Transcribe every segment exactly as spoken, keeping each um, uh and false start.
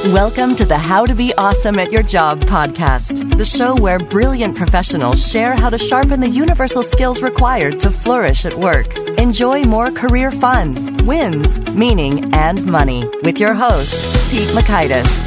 Welcome to the How to Be Awesome at Your Job podcast, the show where brilliant professionals share how to sharpen the universal skills required to flourish at work. Enjoy more career fun, wins, meaning, and money with your host, Pete Mockaitis.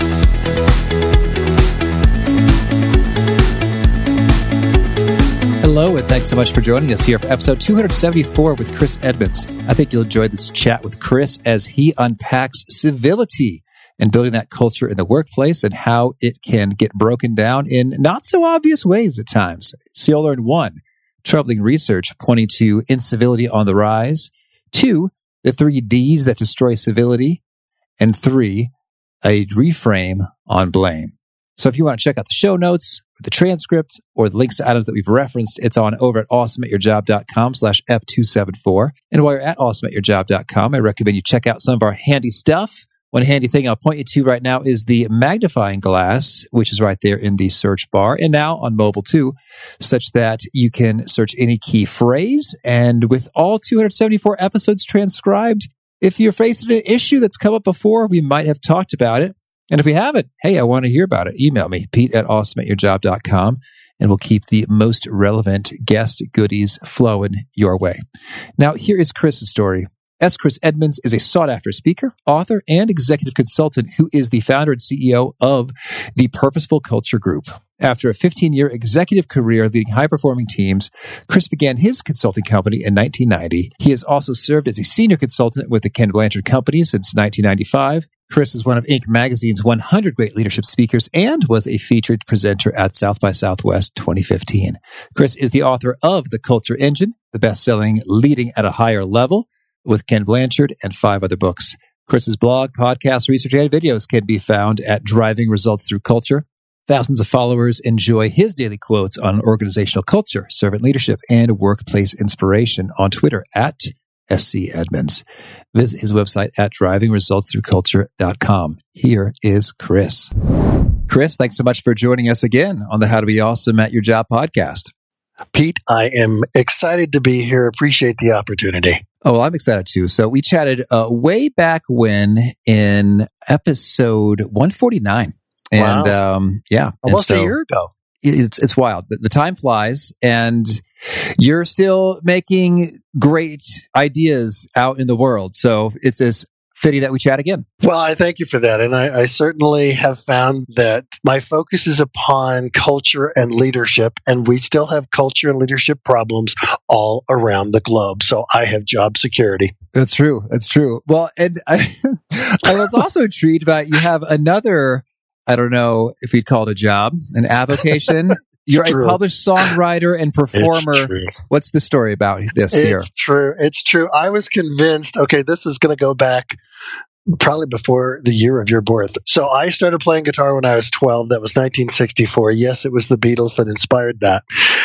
Hello, and thanks so much for joining us here for episode two seventy-four with Chris Edmonds. I think you'll enjoy this chat with Chris as he unpacks civility and building that culture in the workplace and how it can get broken down in not so obvious ways at times. So you'll learn one, troubling research pointing to incivility on the rise. Two, the three D's that destroy civility. And three, a reframe on blame. So if you want to check out the show notes, the transcript, or the links to items that we've referenced, it's on over at awesomeatyourjob.com slash F274. And while you're at awesomeatyourjob dot com, I recommend you check out some of our handy stuff. One handy thing I'll point you to right now is the magnifying glass, which is right there in the search bar, and now on mobile too, such that you can search any key phrase. And with all two hundred seventy-four episodes transcribed, if you're facing an issue that's come up before, we might have talked about it. And if we haven't, hey, I want to hear about it. Email me, Pete at awesome at your job dot com, and we'll keep the most relevant guest goodies flowing your way. Now, here is Chris's story. S. Chris Edmonds is a sought-after speaker, author, and executive consultant who is the founder and C E O of the Purposeful Culture Group. After a fifteen-year executive career leading high-performing teams, Chris began his consulting company in nineteen ninety. He has also served as a senior consultant with the Ken Blanchard Company since nineteen ninety-five. Chris is one of Inc magazine's one hundred Great Leadership Speakers and was a featured presenter at South by Southwest twenty fifteen. Chris is the author of The Culture Engine, the best-selling Leading at a Higher Level, with Ken Blanchard and five other books. Chris's blog, podcast, research, and videos can be found at Driving Results Through Culture. Thousands of followers enjoy his daily quotes on organizational culture, servant leadership, and workplace inspiration on Twitter at S C Edmonds. Visit his website at driving results through culture dot com. Here is Chris. Chris, thanks so much for joining us again on the How to Be Awesome at Your Job podcast. Pete, I am excited to be here. Appreciate the opportunity. Oh, well, I'm excited too. So we chatted uh, way back when in episode one forty-nine. And wow. um, yeah. Almost and so a year ago. It's, it's wild. The, the time flies and you're still making great ideas out in the world. So it's as fitting that we chat again. Well, I thank you for that. And I, I certainly have found that my focus is upon culture and leadership, and we still have culture and leadership problems all around the globe. So I have job security. That's true. That's true. Well, and I, I was also intrigued by you have another, I don't know if you'd call it a job, an avocation. You're true. a published songwriter and performer. What's the story about this it's here? It's true. It's true. I was convinced, okay, this is going to go back probably before the year of your birth. So I started playing guitar when I was twelve. That was nineteen sixty-four. Yes, it was the Beatles that inspired that.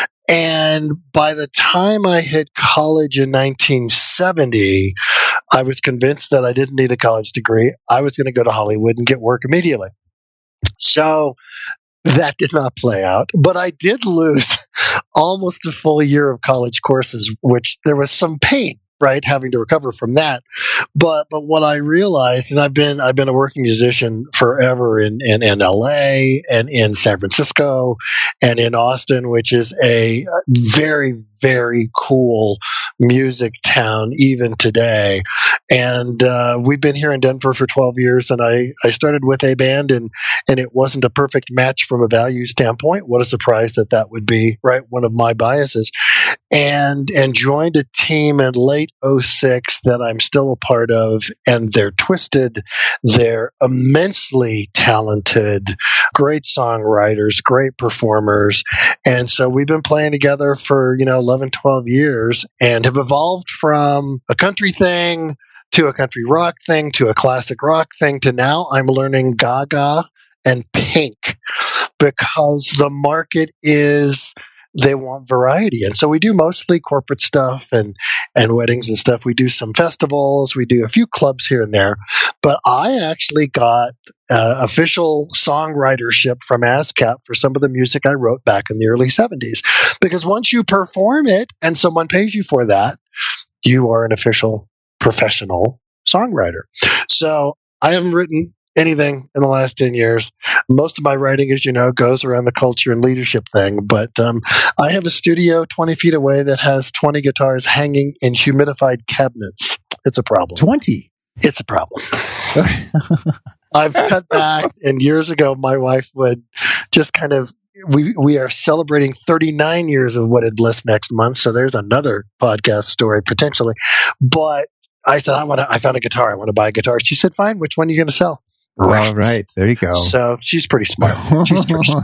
And by the time I hit college in nineteen seventy, I was convinced that I didn't need a college degree. I was going to go to Hollywood and get work immediately. So that did not play out, but I did lose almost a full year of college courses, which there was some pain, right, having to recover from that. But but what I realized, and I've been I've been a working musician forever in, in, in L A and in San Francisco and in Austin, which is a very, very cool music town even today. And uh, we've been here in Denver for twelve years, and I, I started with a band, and, and it wasn't a perfect match from a value standpoint. What a surprise that that would be, right, one of my biases. And and joined a team in late oh six that I'm still a part of, and they're twisted. They're immensely talented, great songwriters, great performers. And so we've been playing together for, you know, eleven, twelve years and have evolved from a country thing to a country rock thing, to a classic rock thing, to now I'm learning Gaga and Pink because the market is, they want variety. And so we do mostly corporate stuff and, and weddings and stuff. We do some festivals. We do a few clubs here and there. But I actually got uh, official songwritership from ASCAP for some of the music I wrote back in the early seventies. Because once you perform it and someone pays you for that, you are an official professional songwriter. So I haven't written anything in the last ten years. Most of my writing, as you know, goes around the culture and leadership thing. But um, I have a studio twenty feet away that has twenty guitars hanging in humidified cabinets. It's a problem. twenty? It's a problem. I've cut back, and years ago, my wife would just kind of, we we are celebrating thirty-nine years of Wedded Bliss next month, so there's another podcast story potentially. But I said, I want to. I found a guitar. I want to buy a guitar. She said, fine. Which one are you going to sell? Right. All right. There you go. So she's pretty smart. She's pretty smart.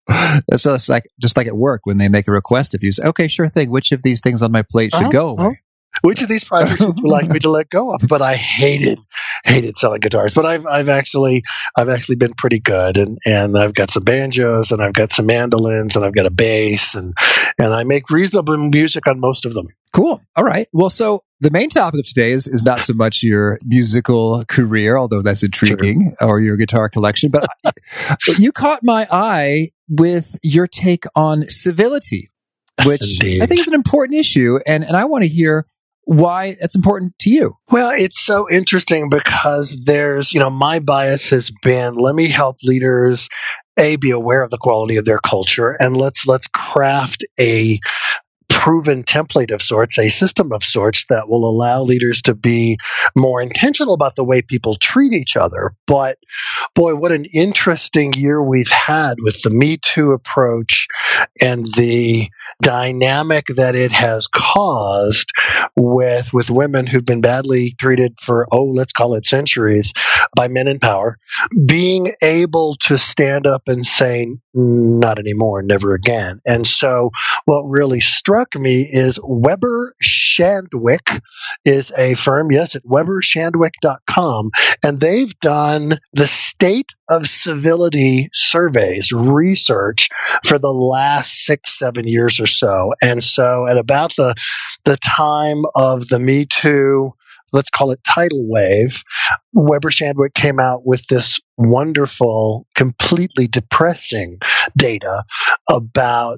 So it's like just like at work when they make a request of you. Say, okay, sure thing. Which of these things on my plate should uh-huh, go away? Uh-huh. Which of these projects would you like me to let go of? But I hated, hated selling guitars. But I've, I've actually, I've actually been pretty good, and, and I've got some banjos, and I've got some mandolins, and I've got a bass, and, and I make reasonable music on most of them. Cool. All right. Well, so the main topic of today is, is not so much your musical career, although that's intriguing, sure. or your guitar collection, but you caught my eye with your take on civility, yes, which indeed. I think is an important issue, and, and I want to hear why it's important to you. Well, it's so interesting because there's, you know, my bias has been, let me help leaders, A, be aware of the quality of their culture, and let's let's craft a proven template of sorts, a system of sorts that will allow leaders to be more intentional about the way people treat each other. But boy, what an interesting year we've had with the Me Too approach and the dynamic that it has caused with, with women who've been badly treated for, oh, let's call it centuries, by men in power, being able to stand up and say, not anymore, never again. And so what really struck me is Weber Shandwick is a firm, yes, at weber shandwick dot com, and they've done the state of civility surveys, research for the last six, seven years or so. And so at about the the time of the Me Too, let's call it tidal wave, Weber Shandwick came out with this wonderful, completely depressing data about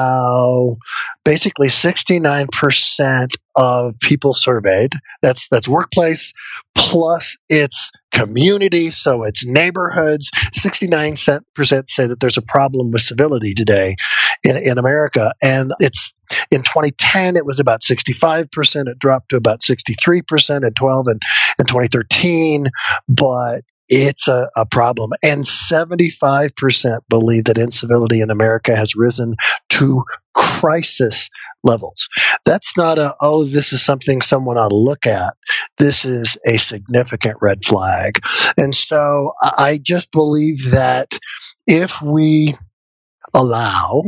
how basically sixty-nine percent of people surveyed, that's that's workplace plus its community, so it's neighborhoods, sixty-nine percent say that there's a problem with civility today in, in America. And it's in twenty ten, it was about sixty-five percent. It dropped to about sixty-three percent in twelve and, and twenty thirteen. But it's a, a problem. And seventy-five percent believe that incivility in America has risen to crisis levels. That's not a, oh, this is something someone ought to look at. This is a significant red flag. And so I just believe that if we allow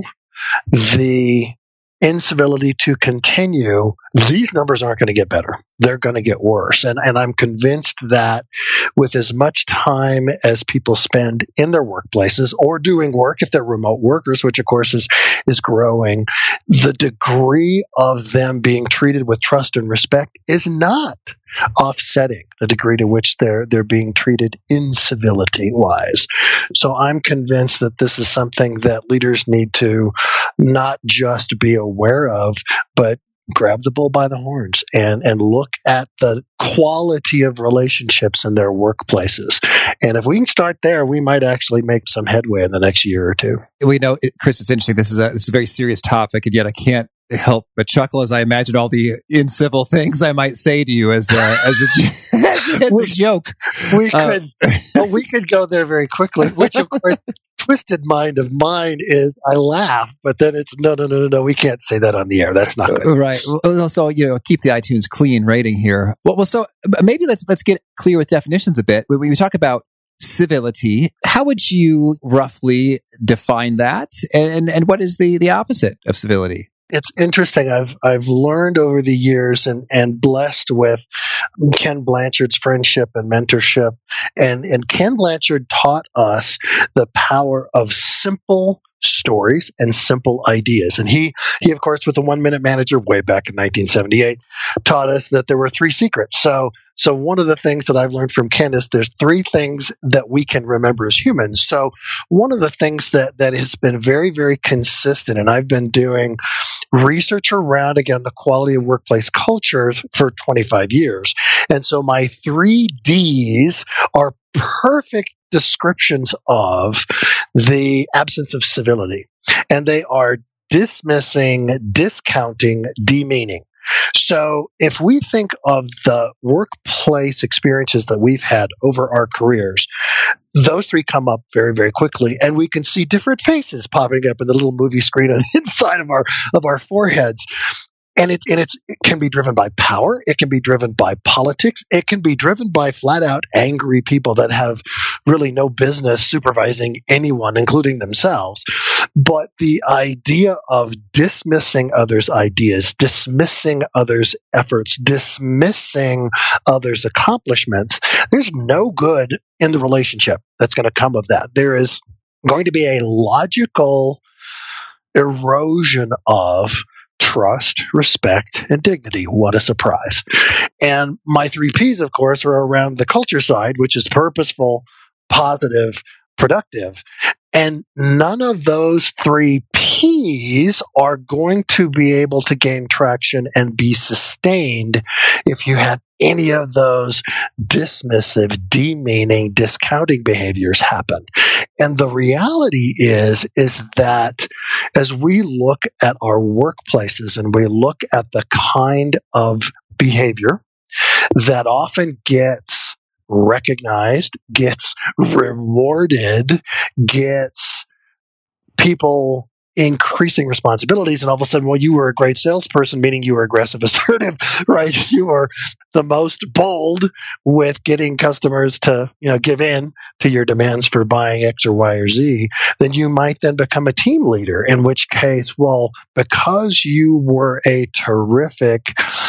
the incivility to continue, these numbers aren't going to get better. They're going to get worse. And, and I'm convinced that with as much time as people spend in their workplaces or doing work, if they're remote workers, which of course is, is growing, the degree of them being treated with trust and respect is not offsetting the degree to which they're they're being treated incivility wise. So I'm convinced that this is something that leaders need to not just be aware of, but grab the bull by the horns and, and look at the quality of relationships in their workplaces. And if we can start there, we might actually make some headway in the next year or two. We know, Chris, it's interesting. This is a, this is a very serious topic, and yet I can't help but chuckle as I imagine all the incivil things I might say to you as a, as a, as, as we, a joke. We could, uh, well, we could go there very quickly, which of course, twisted mind of mine is I laugh, but then it's no, no, no, no, no. We can't say that on the air. That's not good. Right. Well, so, you know, keep the iTunes clean rating here. Well, well, so maybe let's, let's get clear with definitions a bit. When we talk about civility, how would you roughly define that? And, and what is the, the opposite of civility? It's interesting. I've I've learned over the years and, and blessed with Ken Blanchard's friendship and mentorship. And, and Ken Blanchard taught us the power of simple stories and simple ideas. And he, he of course, with the One Minute Manager way back in nineteen seventy-eight, taught us that there were three secrets. So So one of the things that I've learned from Ken is there's three things that we can remember as humans. So one of the things that, that has been very, very consistent, and I've been doing research around, again, the quality of workplace cultures for twenty-five years. And so my three Ds are perfect descriptions of the absence of civility. And they are dismissing, discounting, demeaning. So if we think of the workplace experiences that we've had over our careers, those three come up very, very quickly, and we can see different faces popping up in the little movie screen on the inside of our of our foreheads. And it and it's, it can be driven by power. It can be driven by politics. It can be driven by flat out angry people that have really no business supervising anyone, including themselves. But the idea of dismissing others' ideas, dismissing others' efforts, dismissing others' accomplishments, there's no good in the relationship that's going to come of that. There is going to be a logical erosion of trust, respect, and dignity. What a surprise. And my three Ps, of course, are around the culture side, which is purposeful, positive, productive. And none of those three Ps are going to be able to gain traction and be sustained if you have any of those dismissive, demeaning, discounting behaviors happen. And the reality is, is that as we look at our workplaces and we look at the kind of behavior that often gets recognized, gets rewarded, gets people increasing responsibilities, and all of a sudden, well, you were a great salesperson, meaning you were aggressive, assertive, right? You were the most bold with getting customers to, you know, give in to your demands for buying X or Y or Z. Then you might then become a team leader, in which case, well, because you were a terrific,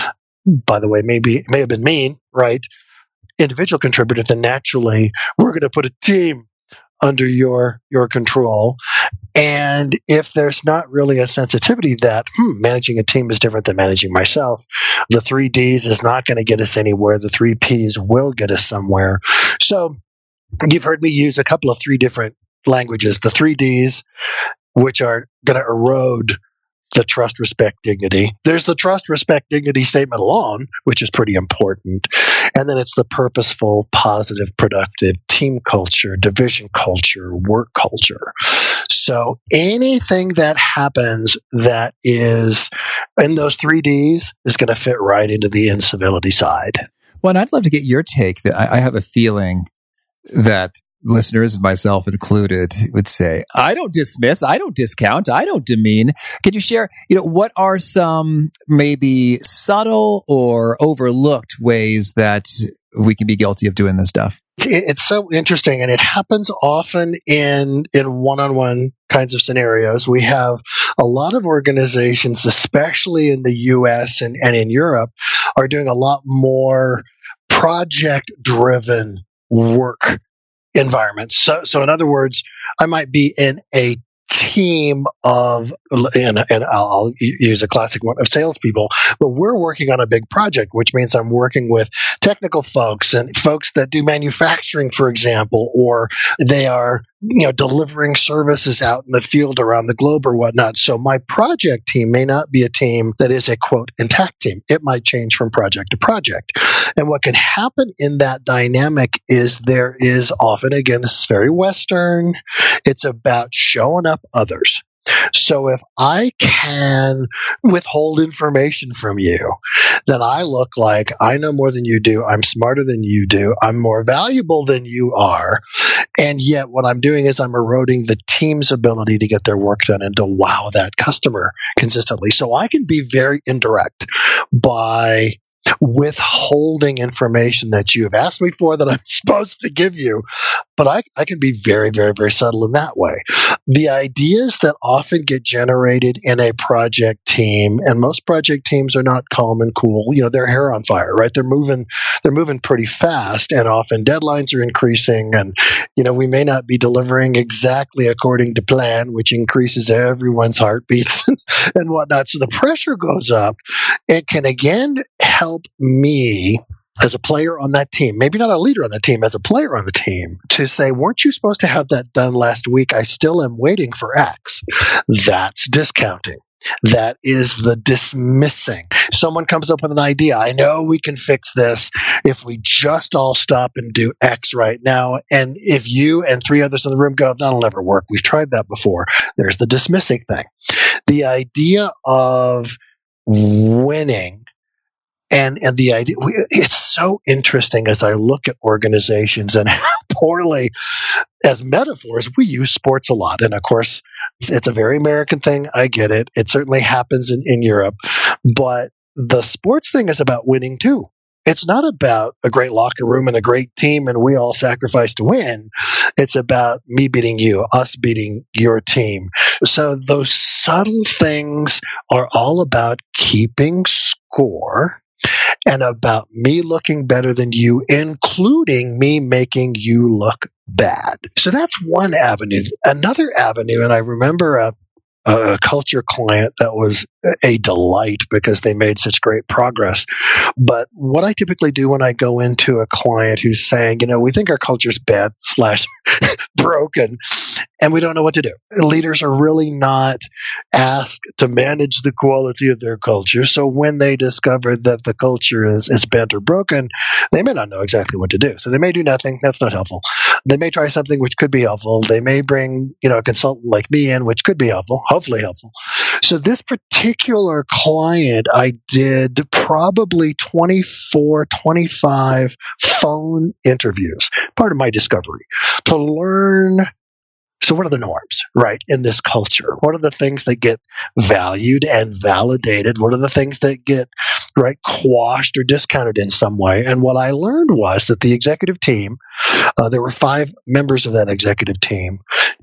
by the way, maybe it may have been mean, right? Individual contributor, then naturally we're going to put a team under your your control. And if there's not really a sensitivity that hmm, managing a team is different than managing myself, the three Ds is not going to get us anywhere. The three Ps will get us somewhere. So you've heard me use a couple of three different languages. The three Ds, which are going to erode the trust, respect, dignity. There's the trust, respect, dignity statement alone, which is pretty important. And then it's the purposeful, positive, productive team culture, division culture, work culture. So anything that happens that is in those three Ds is going to fit right into the incivility side. Well, and I'd love to get your take. That I have a feeling that listeners, myself included, would say, I don't dismiss, I don't discount, I don't demean. Can you share, you know, what are some maybe subtle or overlooked ways that we can be guilty of doing this stuff? It's so interesting, and it happens often in in one-on-one kinds of scenarios. We have a lot of organizations, especially in the U S and, and in Europe, are doing a lot more project-driven work environments. So, so in other words, I might be in a team of, and, and I'll, I'll use a classic one of salespeople, but we're working on a big project, which means I'm working with technical folks and folks that do manufacturing, for example, or they are, you know, delivering services out in the field around the globe or whatnot. So my project team may not be a team that is a quote intact team. It might change from project to project. And what can happen in that dynamic is there is often, again, this is very Western, it's about showing up others. So if I can withhold information from you, then I look like I know more than you do, I'm smarter than you do, I'm more valuable than you are, and yet what I'm doing is I'm eroding the team's ability to get their work done and to wow that customer consistently. So I can be very indirect by withholding information that you have asked me for that I'm supposed to give you, but I, I can be very, very, very subtle in that way. The ideas that often get generated in a project team, and most project teams are not calm and cool, you know, they're hair on fire, right? They're moving, they're moving pretty fast, and often deadlines are increasing, and, you know, we may not be delivering exactly according to plan, which increases everyone's heartbeats and whatnot. So the pressure goes up. It can again help me as a player on that team, maybe not a leader on the team, as a player on the team, to say, weren't you supposed to have that done last week? I still am waiting for X. That's discounting. That is the dismissing. Someone comes up with an idea. I know we can fix this if we just all stop and do X right now. And if you and three others in the room go, that'll never work. We've tried that before. There's the dismissing thing. The idea of winning. And and the idea, it's so interesting as I look at organizations and how poorly, as metaphors, we use sports a lot. And of course, it's, it's a very American thing. I get it. It certainly happens in, in Europe. But the sports thing is about winning too. It's not about a great locker room and a great team and we all sacrifice to win. It's about me beating you, us beating your team. So those subtle things are all about keeping score and about me looking better than you, including me making you look bad. So that's one avenue. Another avenue, and I remember a, a culture client that was a delight because they made such great progress. But what I typically do when I go into a client who's saying, you know, we think our culture's bad slash broken, and we don't know what to do. Leaders are really not asked to manage the quality of their culture. So when they discover that the culture is, is bent or broken, they may not know exactly what to do. So they may do nothing. That's not helpful. They may try something which could be helpful. They may bring, you know, a consultant like me in, which could be helpful, hopefully helpful. So this particular client, I did probably twenty-four, twenty-five phone interviews, part of my discovery, to learn. So what are the norms, right, in this culture? What are the things that get valued and validated? What are the things that get, right, quashed or discounted in some way? And what I learned was that the executive team, uh, there were five members of that executive team,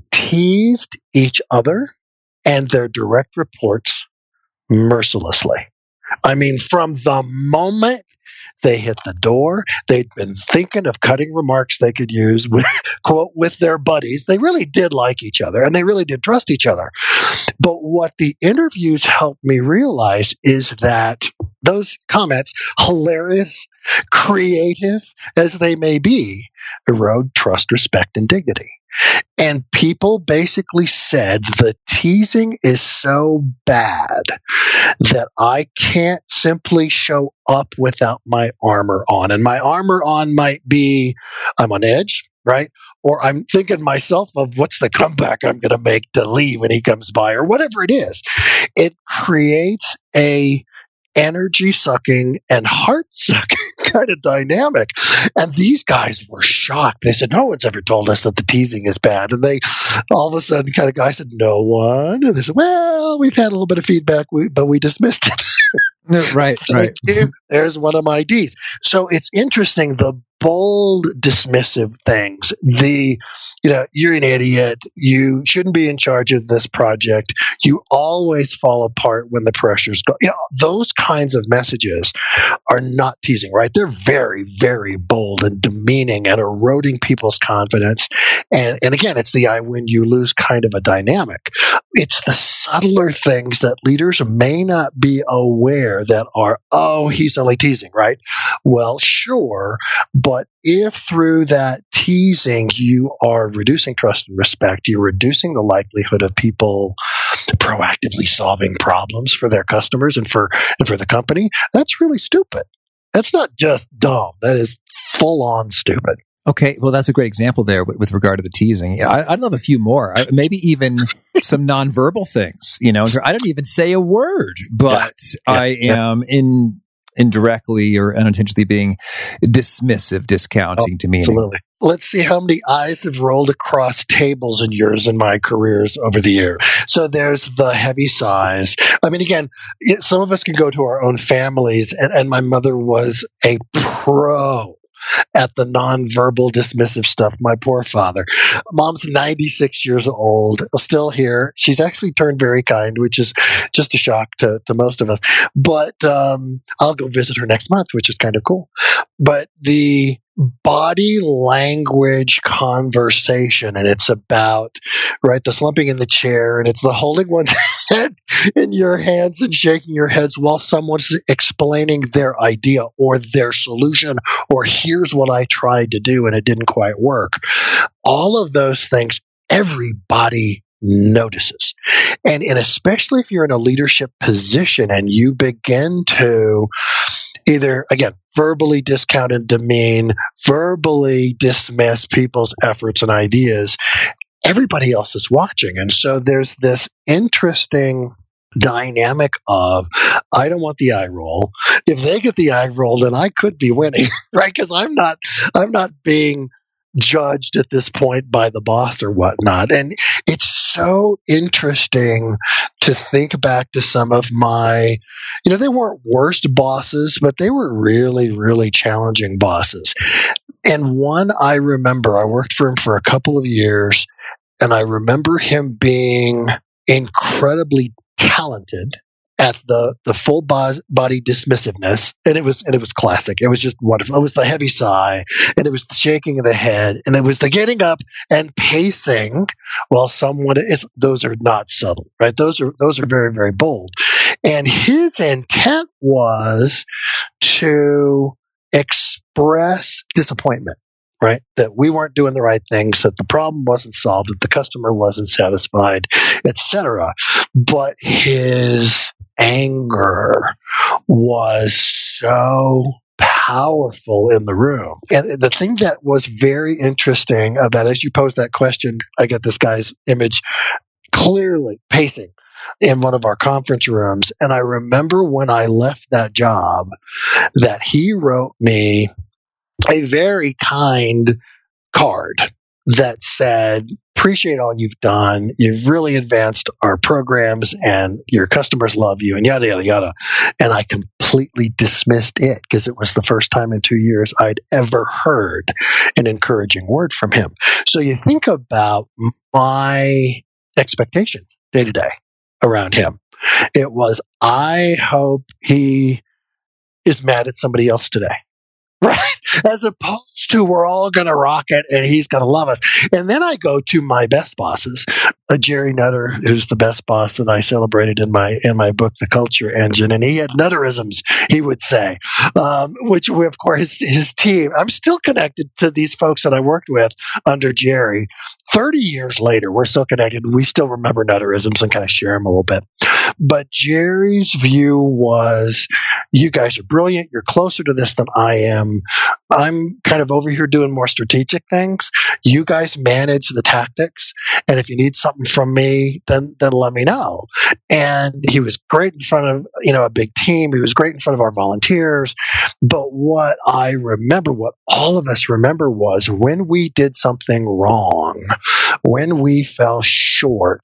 teased each other and their direct reports mercilessly. I mean, from the moment they hit the door, they'd been thinking of cutting remarks they could use with, quote, with their buddies. They really did like each other and they really did trust each other. But what the interviews helped me realize is that those comments, hilarious, creative as they may be, erode trust, respect, and dignity. And people basically said the teasing is so bad that I can't simply show up without my armor on. And my armor on might be I'm on edge, right? Or I'm thinking myself of what's the comeback I'm going to make to Lee when he comes by, or whatever it is. It creates a energy-sucking and heart-sucking kind of dynamic. And these guys were shocked. They said, no one's ever told us that the teasing is bad. And they, all of a sudden, kind of guy said, no one. And they said, well, we've had a little bit of feedback, but we dismissed it. Right, right. You. There's one of my D's. So it's interesting, the bold, dismissive things. The, you know, you're an idiot. You shouldn't be in charge of this project. You always fall apart when the pressure's go. You know, those kinds of messages are not teasing, right? They're very, very bold and demeaning and eroding people's confidence. And, and again, it's the I win, you lose kind of a dynamic. It's the subtler things that leaders may not be aware that are, oh, he's only teasing, right? Well, sure. But if through that teasing you are reducing trust and respect, you're reducing the likelihood of people proactively solving problems for their customers and for and for the company, that's really stupid. That's not just dumb. That is full on stupid. Okay, well, that's a great example there with, with regard to the teasing. I, I'd love a few more, I, maybe even some nonverbal things. You know, I don't even say a word, but yeah, yeah, I am yeah. in indirectly or unintentionally being dismissive, discounting, oh, demeaning. Absolutely. Let's see how many eyes have rolled across tables in yours and my careers over the year. So there's the heavy sighs. I mean, again, some of us can go to our own families, and, and my mother was a pro at the nonverbal dismissive stuff. My poor father. Mom's ninety-six years old, still here. She's actually turned very kind, which is just a shock to, to most of us. But um, I'll go visit her next month, which is kind of cool. But the body language conversation, and it's about, right, the slumping in the chair, and it's the holding one's head in your hands and shaking your heads while someone's explaining their idea or their solution, or here's what I tried to do and it didn't quite work. All of those things, everybody notices. And, and especially if you're in a leadership position and you begin to either, again, verbally discount and demean, verbally dismiss people's efforts and ideas, everybody else is watching. And so there's this interesting dynamic of, I don't want the eye roll. If they get the eye roll, then I could be winning, right? Because I'm not, I'm not being judged at this point by the boss or whatnot. And it's so interesting to think back to some of my, you know, they weren't worst bosses, but they were really, really challenging bosses. And one I remember, I worked for him for a couple of years, and I remember him being incredibly talented at the, the full bo- body dismissiveness. And it was, and it was classic. It was just wonderful. It was the heavy sigh, and it was the shaking of the head, and it was the getting up and pacing while someone is, those are not subtle, right? Those are, those are very, very bold. And his intent was to express disappointment, right? That we weren't doing the right things, that the problem wasn't solved, that the customer wasn't satisfied, et cetera. But his anger was so powerful in the room. And the thing that was very interesting about, as you posed that question, I get this guy's image clearly pacing in one of our conference rooms. And I remember when I left that job that he wrote me a very kind card that said, appreciate all you've done. You've really advanced our programs and your customers love you and yada, yada, yada. And I completely dismissed it because it was the first time in two years I'd ever heard an encouraging word from him. So you think about my expectations day to day around him. It was, I hope he is mad at somebody else today. Right? As opposed to, we're all going to rock it and he's going to love us. And then I go to my best bosses, uh, Jerry Nutter, who's the best boss that I celebrated in my in my book, The Culture Engine. And he had Nutterisms, he would say, um, which we, of course, his, his team. I'm still connected to these folks that I worked with under Jerry. thirty years later, we're still connected. And we still remember Nutterisms and kind of share them a little bit. But Jerry's view was, you guys are brilliant. You're closer to this than I am. I'm kind of over here doing more strategic things. You guys manage the tactics. And if you need something from me, then, then let me know. And he was great in front of, you know, a big team. He was great in front of our volunteers. But what I remember, what all of us remember, was when we did something wrong, when we fell short,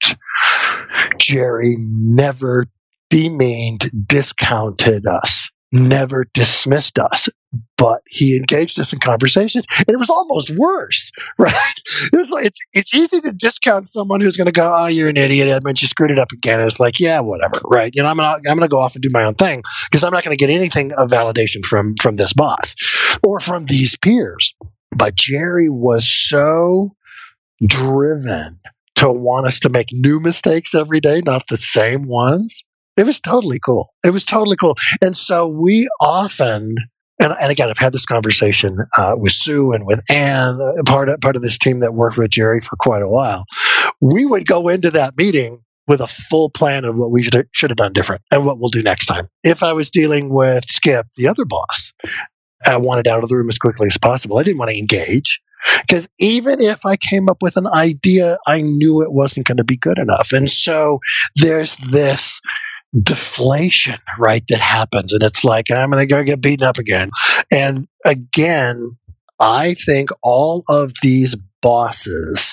Jerry never demeaned, discounted us, never dismissed us, but he engaged us in conversations. And it was almost worse, right? It was like, it's it's easy to discount someone who's going to go, oh, you're an idiot, Edmund, you screwed it up again. And it's like, yeah, whatever, right? You know, I'm not, I'm going to go off and do my own thing because I'm not going to get anything of validation from from this boss or from these peers. But Jerry was so driven to want us to make new mistakes every day, not the same ones. It was totally cool. It was totally cool. And so we often, and, and again, I've had this conversation uh, with Sue and with Ann, uh, part of, part of this team that worked with Jerry for quite a while. We would go into that meeting with a full plan of what we should, should have done different and what we'll do next time. If I was dealing with Skip, the other boss, I wanted out of the room as quickly as possible. I didn't want to engage. Because even if I came up with an idea, I knew it wasn't going to be good enough. And so there's this deflation, right, that happens. And it's like, I'm going to go get beaten up again. And again, I think all of these bosses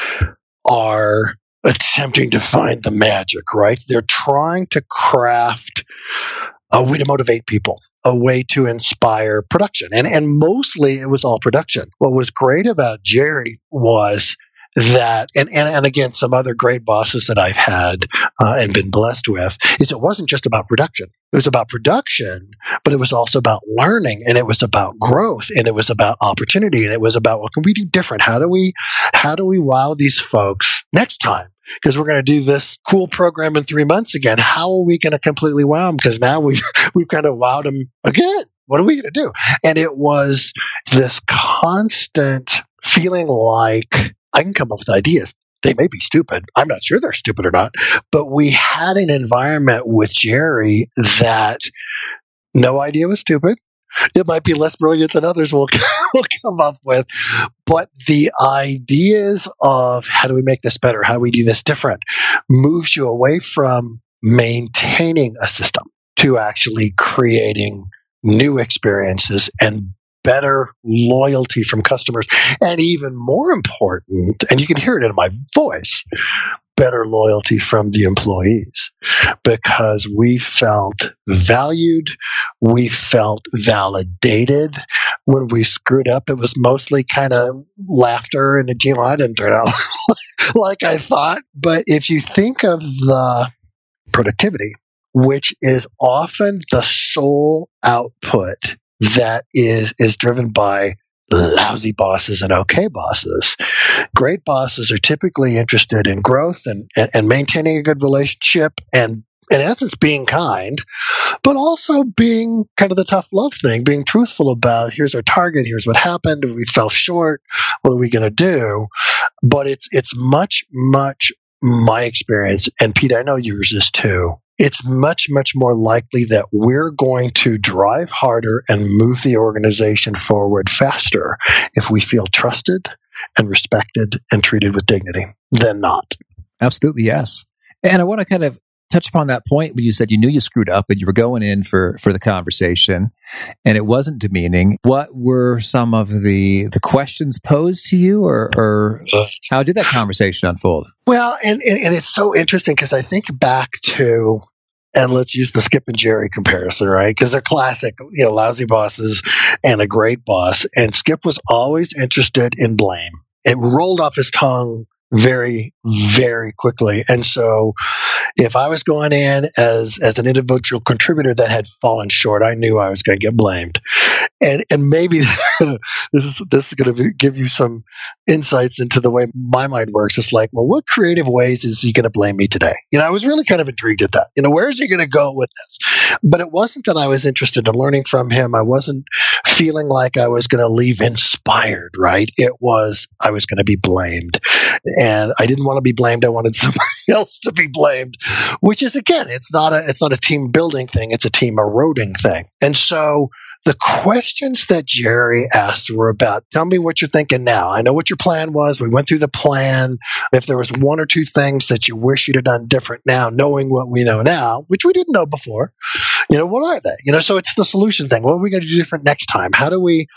are attempting to find the magic, right? They're trying to craft a way to motivate people, a way to inspire production. And and mostly it was all production. What was great about Jerry was that, and, and, and again, some other great bosses that I've had uh, and been blessed with, is it wasn't just about production. It was about production, but it was also about learning, and it was about growth, and it was about opportunity, and it was about what can we do different? How do we, how do we wow these folks next time? because we're going to do this cool program in three months again. How are we going to completely wow them? Because now we've, we've kind of wowed them again. What are we going to do? And it was this constant feeling like I can come up with ideas. They may be stupid. I'm not sure they're stupid or not. But we had an environment with Jerry that no idea was stupid. It might be less brilliant than others will, will come up with. But the ideas of how do we make this better? How do we do this different? Moves you away from maintaining a system to actually creating new experiences and better loyalty from customers. And even more important, and you can hear it in my voice, better loyalty from the employees, because we felt valued, we felt validated. When we screwed up, it was mostly kind of laughter and, you know, I didn't turn out like I thought. But if you think of the productivity, which is often the sole output that is is driven by lousy bosses and okay bosses. Great bosses are typically interested in growth and, and, and maintaining a good relationship and, in essence, being kind, but also being kind of the tough love thing, being truthful about here's our target, here's what happened, we fell short, what are we going to do? But it's it's much, much my experience, and Pete, I know yours is too. It's much, much more likely that we're going to drive harder and move the organization forward faster if we feel trusted and respected and treated with dignity than not. Absolutely, yes. And I want to kind of touch upon that point when you said you knew you screwed up and you were going in for, for the conversation and it wasn't demeaning. What were some of the, the questions posed to you, or, or how did that conversation unfold? Well, and, and, and it's so interesting because I think back to, and let's use the Skip and Jerry comparison, right? Because they're classic, you know, lousy bosses and a great boss. And Skip was always interested in blame. It rolled off his tongue very, very quickly. And so if I was going in as as an individual contributor that had fallen short, I knew I was going to get blamed. And and maybe this is this is going to give you some insights into the way my mind works. It's like, well, what creative ways is he going to blame me today? You know, I was really kind of intrigued at that. You know, where is he going to go with this? But it wasn't that I was interested in learning from him. I wasn't feeling like I was going to leave inspired, right? It was I was going to be blamed. And I didn't want to be blamed. I wanted somebody else to be blamed, which is, again, it's not a it's not a team building thing. It's a team eroding thing. And so the questions that Jerry asked were about, tell me what you're thinking now. I know what your plan was. We went through the plan. If there was one or two things that you wish you'd have done different now, knowing what we know now, which we didn't know before, you know, what are they? You know, so it's the solution thing. What are we going to do different next time? How do we,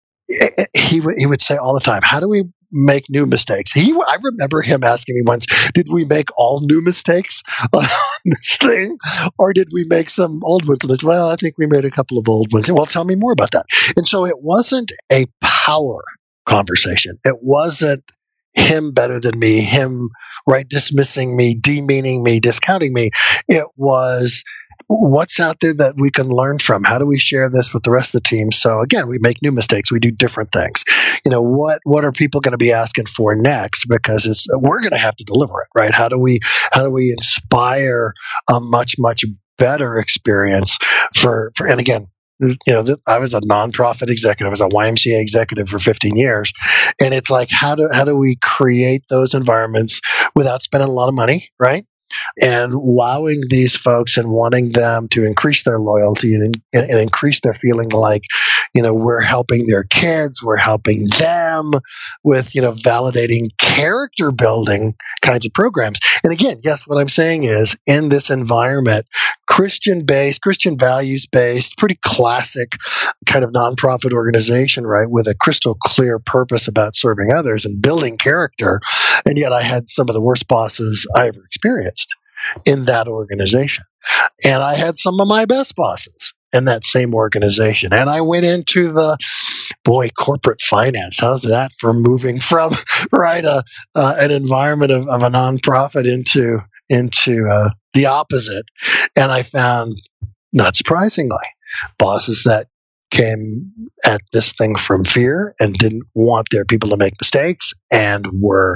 he would, he would say all the time, how do we make new mistakes? He, I remember him asking me once, did we make all new mistakes on this thing, or did we make some old ones? And I said, well, I think we made a couple of old ones. Well, tell me more about that. And so it wasn't a power conversation. It wasn't him better than me, him right dismissing me, demeaning me, discounting me. It was, what's out there that we can learn from? How do we share this with the rest of the team? So again, we make new mistakes. We do different things. You know, what what are people going to be asking for next? Because it's we're going to have to deliver it, right? How do we how do we inspire a much much better experience for for? And again, you know, I was a nonprofit executive. I was a Y M C A executive for fifteen years, and it's like how do how do we create those environments without spending a lot of money, right? And wowing these folks and wanting them to increase their loyalty and, and, and increase their feeling like, you know, we're helping their kids, we're helping them with, you know, validating character building kinds of programs. And again, yes, what I'm saying is in this environment, Christian-based, Christian values-based, pretty classic kind of nonprofit organization, right, with a crystal clear purpose about serving others and building character. And yet I had some of the worst bosses I ever experienced in that organization. And I had some of my best bosses in that same organization. And I went into the, boy, corporate finance. How's that for moving from, right, a, uh, an environment of, of a nonprofit into, into uh, the opposite. And I found, not surprisingly, bosses that came at this thing from fear and didn't want their people to make mistakes and were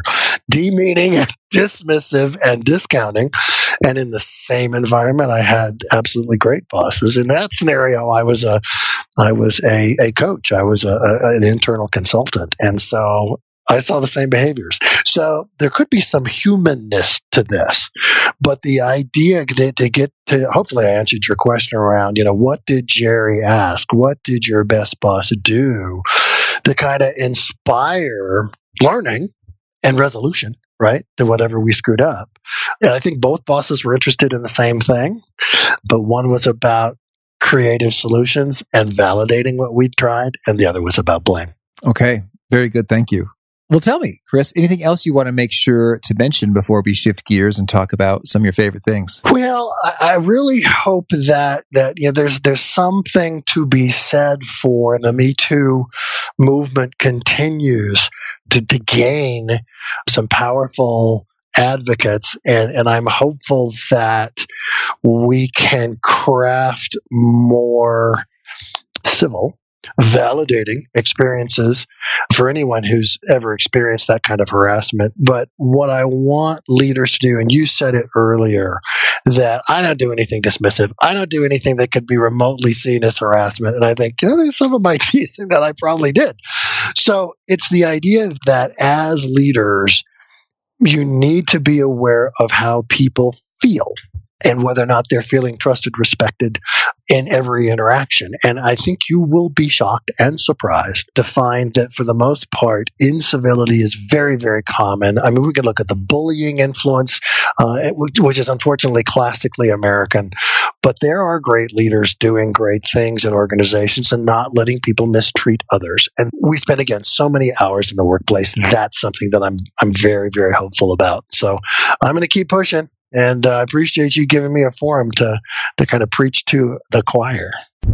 demeaning, dismissive, and discounting. And in the same environment, I had absolutely great bosses. In that scenario, I was a, I was a, a coach. I was a, a, an internal consultant, and so I saw the same behaviors. So there could be some humanness to this, but the idea to, to get to, hopefully I answered your question around, you know, what did Jerry ask? What did your best boss do to kind of inspire learning and resolution, right, to whatever we screwed up? And I think both bosses were interested in the same thing, but one was about creative solutions and validating what we'd tried, and the other was about blame. Okay. Very good. Thank you. Well, tell me, Chris, anything else you want to make sure to mention before we shift gears and talk about some of your favorite things? Well, I, I really hope that that you know, there's there's something to be said for, and the Me Too movement continues to, to gain some powerful advocates, and, and I'm hopeful that we can craft more civil, validating experiences for anyone who's ever experienced that kind of harassment. But what I want leaders to do, and you said it earlier, that I don't do anything dismissive. I don't do anything that could be remotely seen as harassment. And I think, you know, there's some of my teaching that I probably did. So it's the idea that as leaders, you need to be aware of how people feel and whether or not they're feeling trusted, respected in every interaction. And I think you will be shocked and surprised to find that for the most part, incivility is very, very common. I mean, we can look at the bullying influence, uh, which is unfortunately classically American, but there are great leaders doing great things in organizations and not letting people mistreat others. And we spend, again, so many hours in the workplace. That's something that I'm, I'm very, very hopeful about. So I'm going to keep pushing. And uh, I appreciate you giving me a forum to, to kind of preach to the choir.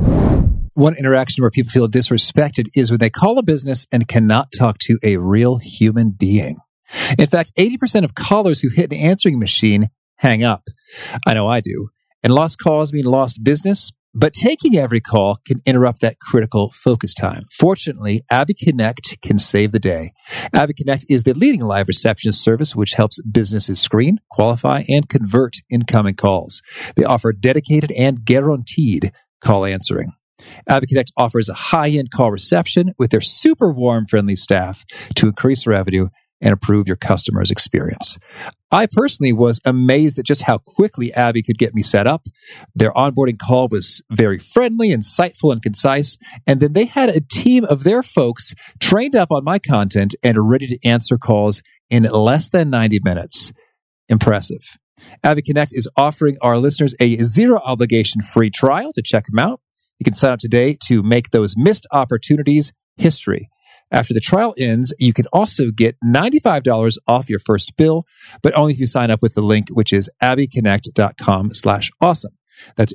One interaction where people feel disrespected is when they call a business and cannot talk to a real human being. In fact, eighty percent of callers who hit an answering machine hang up. I know I do. And lost calls mean lost business. But taking every call can interrupt that critical focus time. Fortunately, Abby Connect can save the day. Abby Connect is the leading live receptionist service which helps businesses screen, qualify, and convert incoming calls. They offer dedicated and guaranteed call answering. Abby Connect offers a high-end call reception with their super warm, friendly staff to increase revenue and improve your customer's experience. I personally was amazed at just how quickly Abby could get me set up. Their onboarding call was very friendly, insightful, and concise. And then they had a team of their folks trained up on my content and ready to answer calls in less than ninety minutes. Impressive. Abby Connect is offering our listeners a zero obligation free trial to check them out. You can sign up today to make those missed opportunities history. After the trial ends, you can also get ninety-five dollars off your first bill, but only if you sign up with the link, which is abbyconnect.com slash awesome. That's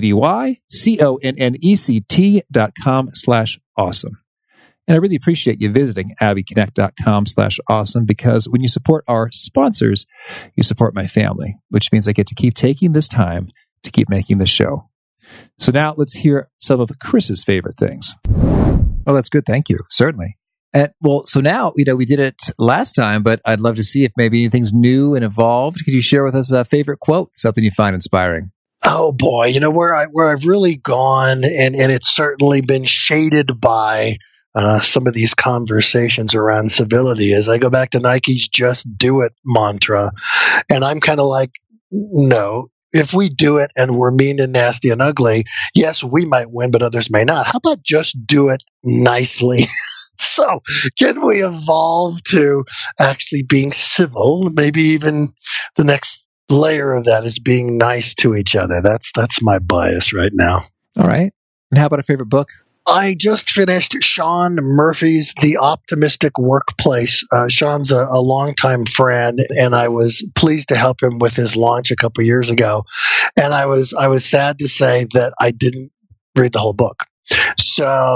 A-B-B-Y-C-O-N-N-E-C-T dot com slash awesome. And I really appreciate you visiting abbyconnect.com slash awesome, because when you support our sponsors, you support my family, which means I get to keep taking this time to keep making the show. So now let's hear some of Chris's favorite things. Oh, that's good. Thank you. Certainly. And well, so now, you know, we did it last time, but I'd love to see if maybe anything's new and evolved. Could you share with us a favorite quote, something you find inspiring? Oh boy, you know, where I where I've really gone, and, and it's certainly been shaded by uh, some of these conversations around civility, is I go back to Nike's "Just Do It" mantra, and I'm kind of like, no. If we do it and we're mean and nasty and ugly, yes, we might win, but others may not. How about just do it nicely? So can we evolve to actually being civil? Maybe even the next layer of that is being nice to each other. That's that's my bias right now. All right. And how about a favorite book? I just finished Sean Murphy's The Optimistic Workplace. Uh, Sean's a, a longtime friend, and I was pleased to help him with his launch a couple years ago. And I was I was sad to say that I didn't read the whole book. So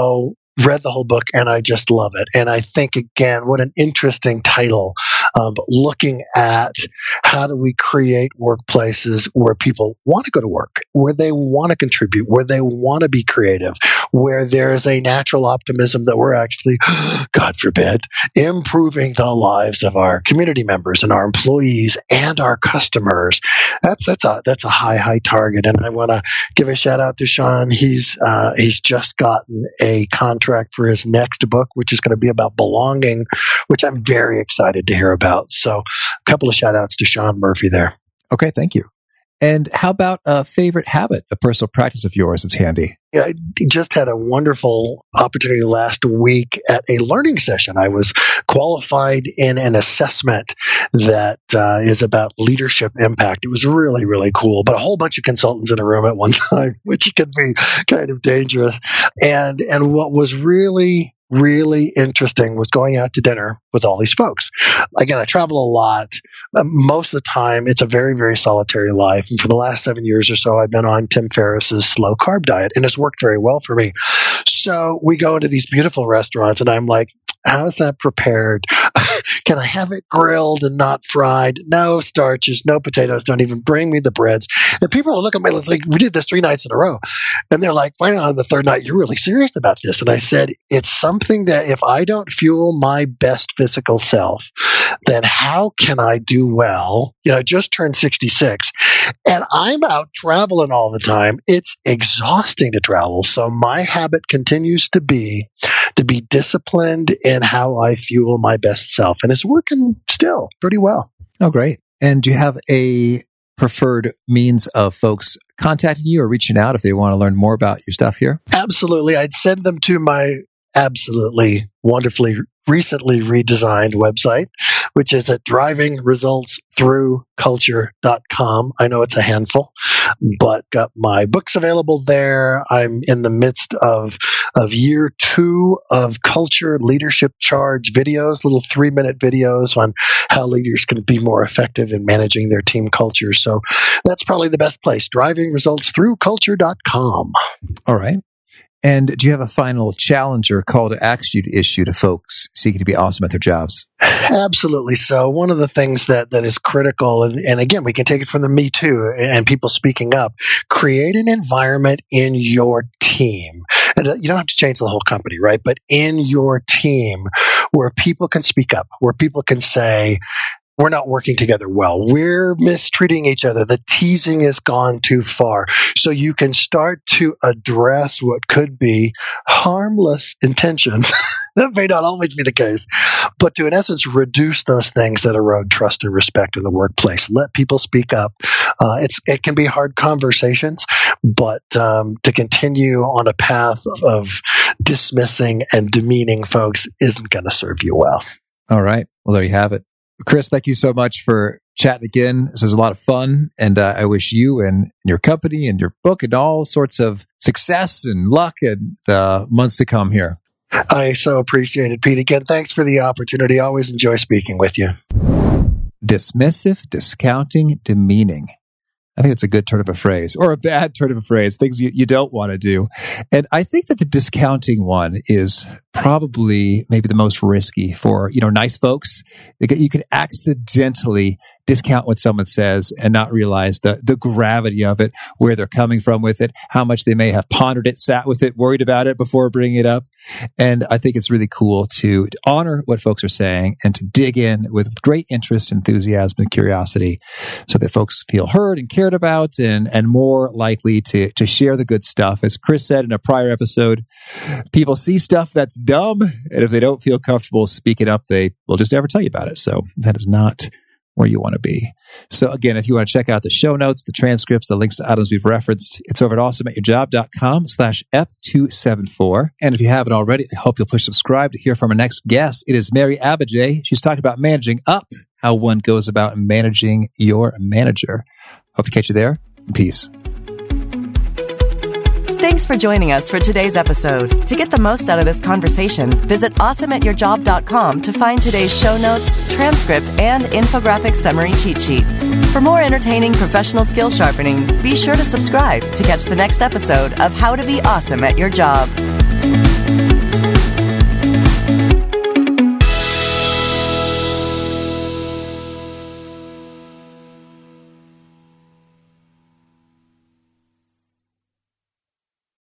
read the whole book, and I just love it. And I think, again, what an interesting title, um, looking at how do we create workplaces where people want to go to work, where they want to contribute, where they want to be creative, where there's a natural optimism that we're actually, God forbid, improving the lives of our community members and our employees and our customers. That's that's a that's a high high target, and I want to give a shout out to Sean. He's uh, he's just gotten a contract for his next book, which is going to be about belonging, which I'm very excited to hear about. So, a couple of shout outs to Sean Murphy there. Okay, thank you. And how about a favorite habit, a personal practice of yours that's handy? Yeah, I just had a wonderful opportunity last week at a learning session. I was qualified in an assessment that uh, is about leadership impact. It was really, really cool, but a whole bunch of consultants in a room at one time, which can be kind of dangerous. And and what was really really interesting was going out to dinner with all these folks. Again, I travel a lot. Most of the time, it's a very, very solitary life. And for the last seven years or so, I've been on Tim Ferriss's slow carb diet, and it's worked very well for me. So we go into these beautiful restaurants, and I'm like, how is that prepared? Can I have it grilled and not fried? No starches, no potatoes. Don't even bring me the breads. And people are looking at me like, we did this three nights in a row. And they're like, finally on the third night, you're really serious about this. And I said, it's something that if I don't fuel my best physical self, then how can I do well? You know, I just turned sixty-six, and I'm out traveling all the time. It's exhausting to travel. So my habit continues to be to be disciplined in how I fuel my best self. And it's working still pretty well. Oh, great. And do you have a preferred means of folks contacting you or reaching out if they want to learn more about your stuff here? Absolutely. I'd send them to my absolutely wonderfully recently redesigned website, which is at driving results through culture dot com. I know it's a handful, but got my books available there. I'm in the midst of of year two of Culture Leadership Charge videos, little three-minute videos on how leaders can be more effective in managing their team culture. So that's probably the best place, driving results through culture dot com. All right. And do you have a final challenge or call to action you'd issue to folks seeking to be awesome at their jobs? Absolutely. So one of the things that, that is critical, and, and again, we can take it from the Me Too and people speaking up, create an environment in your team. And you don't have to change the whole company, right? But in your team where people can speak up, where people can say, we're not working together well. We're mistreating each other. The teasing has gone too far. So you can start to address what could be harmless intentions. That may not always be the case, but to, in essence, reduce those things that erode trust and respect in the workplace. Let people speak up. Uh, it's it can be hard conversations, but um, to continue on a path of dismissing and demeaning folks isn't going to serve you well. All right. Well, there you have it. Chris, thank you so much for chatting again. This was a lot of fun, and uh, I wish you and your company and your book and all sorts of success and luck in the months to come here. I so appreciate it, Pete. Again, thanks for the opportunity. I always enjoy speaking with you. Dismissive, discounting, demeaning. I think it's a good turn of a phrase, or a bad turn of a phrase, things you, you don't want to do. And I think that the discounting one is probably maybe the most risky for, you know, nice folks. You can accidentally discount what someone says and not realize the, the gravity of it, where they're coming from with it, how much they may have pondered it, sat with it, worried about it before bringing it up. And I think it's really cool to, to honor what folks are saying and to dig in with great interest, enthusiasm, and curiosity so that folks feel heard and cared about and, and more likely to, to share the good stuff. As Chris said in a prior episode, people see stuff that's dumb, and if they don't feel comfortable speaking up, they will just never tell you about it. So that is not where you want to be. So again, if you want to check out the show notes, the transcripts, the links to items we've referenced, it's over at awesome at your job dot com slash F two seventy-four. And if you haven't already, I hope you'll push subscribe to hear from our next guest. It is Mary Abajay. She's talking about managing up, how one goes about managing your manager. Hope to catch you there. Peace. Thanks for joining us for today's episode. To get the most out of this conversation, visit awesome at your job dot com to find today's show notes, transcript, and infographic summary cheat sheet. For more entertaining professional skill sharpening, be sure to subscribe to catch the next episode of How to Be Awesome at Your Job.